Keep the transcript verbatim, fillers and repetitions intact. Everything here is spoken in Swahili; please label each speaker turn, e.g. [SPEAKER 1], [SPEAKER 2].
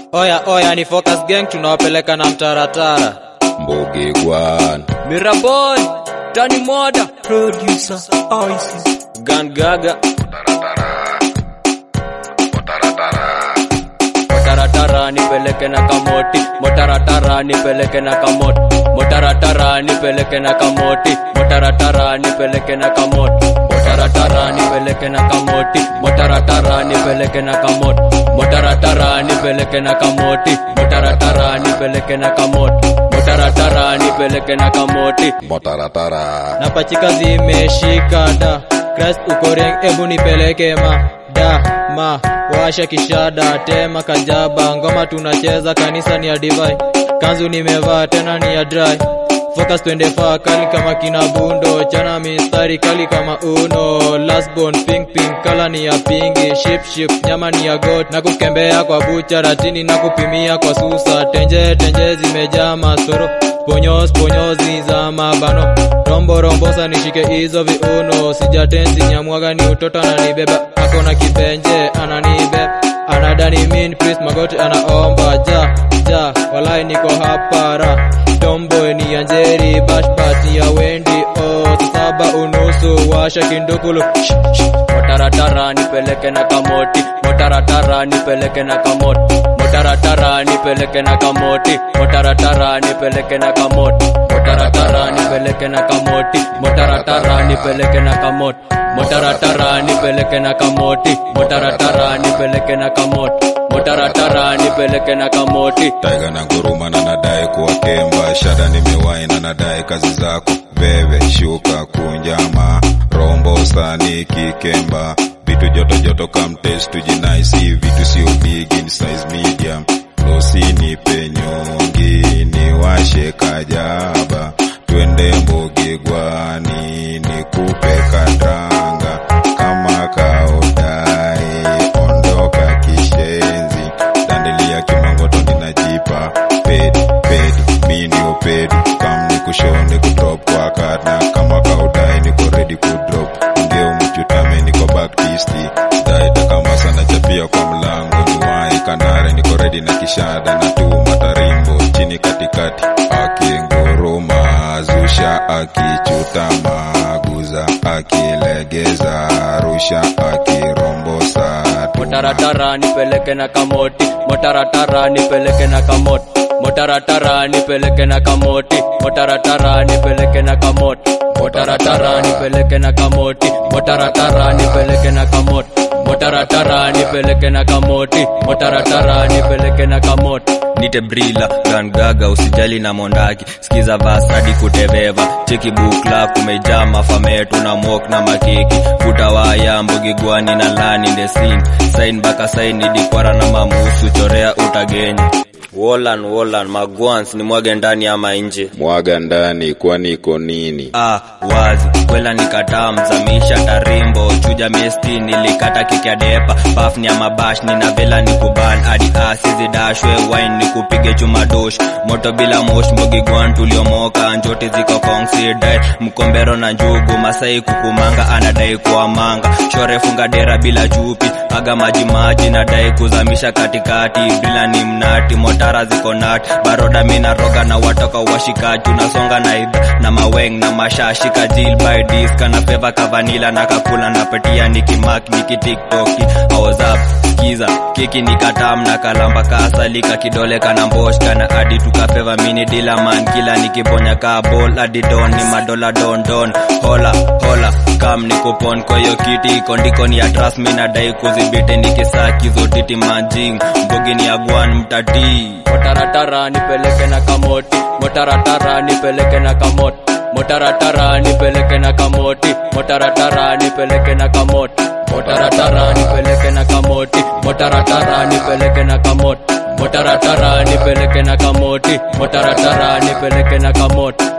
[SPEAKER 1] Oya oya ni Focus Gang tunawapeleka na mtaratara.
[SPEAKER 2] Mbogi Gwan
[SPEAKER 1] Miraboy Tani Moda
[SPEAKER 3] Producer Icy
[SPEAKER 1] Gan Gaga Motaratara nipeleke na kamoti, motaratara nipeleke na kamoti, motaratara nipeleke na kamoti, motaratara nipeleke na kamoti, motaratara nipeleke na kamoti, motaratara nipeleke na kamoti, motaratara nipeleke na kamoti, motaratara nipeleke na kamoti, motaratara nipeleke na kamoti,
[SPEAKER 2] motaratara
[SPEAKER 1] napachika zimeshika da Christ ukoreng ebu nipeleke ma da ma washa kishada tema kajaba ngoma tunacheza kanisa ni ya divine kanzu nimevaa tena ni ya dry Focus twende faa kali kama kina bundo chana mistari kali kama uno last bone pink pink kala ni ya pingi ship ship nyama ni ya goat na kukembea kwa bucha ratini na kupimia kwa susa tenje tenje zimejaa masoro ponyos ponyozi za mabano rombo rombosa nishike hizo viuno sijatenzi nyamwaga ni utoto ananibeba akona kipenje ananibe anadani mean priest magoti anaomba ja ja walai niko hapara tomboy ni anjeri bashbat ni ya wendi oh saba unusu washa kindukulu motaratara nipeleke na kamoti motaratara nipeleke na kamoti motaratara nipeleke na kamoti motaratara nipeleke na kamoti motaratara nipeleke na kamoti motaratara nipeleke na kamoti motaratara nipeleke na kamoti motaratara nipeleke na kamoti motaratara nipeleke na kamoti
[SPEAKER 2] Taiga na nguruma na nadai kuwa kemba shada nimewai na nadai kazi zako bebe shuka kunjama rombo sani kikemba vitu joto joto come taste tujinaisi vitu sio big in size medium losi nipe nyongi niwashe kajaba twende Mbogi Gwani nikupe katranga kama kaodai ondoka kishenzi dandelia kimangoto ninajipa pedi pedi mini opedi kam nikushone kudrop kwa karna kama kaodai niko ready kudrop ngeo mchutame niko baptisti daita kama sana chapia kwa mlango niwai kanare niko ready na kishada na tuma tarimbo chini katikati akinguruma zusha akichutama guza akilegeza rusha akirombosa
[SPEAKER 1] motaratara nipeleke na kamoti motaratara nipeleke na kamoti motaratara nipeleke na kamoti motaratara nipeleke na kamoti motaratara nipeleke na kamoti motaratara nipeleke na kamoti motaratara nipeleke na kamoti motaratara nipeleke na kamoti
[SPEAKER 4] Nite Brila, Gan Gaga, usijali na mondaki Skiza vas hadi kuteveva Cheki bukla kumejaa mafametu na mok na makeki Futa waya Mbogi Gwani na lani the scene Sign baka sign idikwara na mamusu chorea utagenya Wolan wolan magwans ni mwage ndani ama nje
[SPEAKER 2] mwaga ndani kwani iko nini
[SPEAKER 4] Ah wazi kwela nikataa mzamisha tarimbo chuja mesti nilikata kikia depa paf ni ama bash nina vela nikuban hadi asizi dashwe wine nikupige chuma dosh moto bila mosh Mbogi Gwani tuliomoka njote ziko kongsi dai mkombero na njugu masai kukumanga anadai kuwa manga shore funga dera bila chupi aga maji maji na dai kuzamisha katikati bila ni mnati motara ziko nat baroda mina roga na watoka washikaji unasonga na idha na maweng na mashashika jil by this kana feva kavanila na kakula na patia nikimak niki tiktoki awazap skiza kiki nikatam na kalamba kasalika kidole kana mbosh kana hadi tukafeva mini dila man kila nikiponya ka ball hadi don ni madola don don hola hola kam nikupon kwa yo kiti kondiko ni atras mina dai kuzibite nikisaki zotiti manjing Mbogi ni Gwani mtati
[SPEAKER 1] motaratara nipeleke na kamoti motaratara nipeleke na kamoti motaratara nipeleke na kamoti motaratara nipeleke na kamoti motaratara nipeleke na kamoti motaratara nipeleke na kamoti motaratara nipeleke na kamoti motaratara nipeleke na kamoti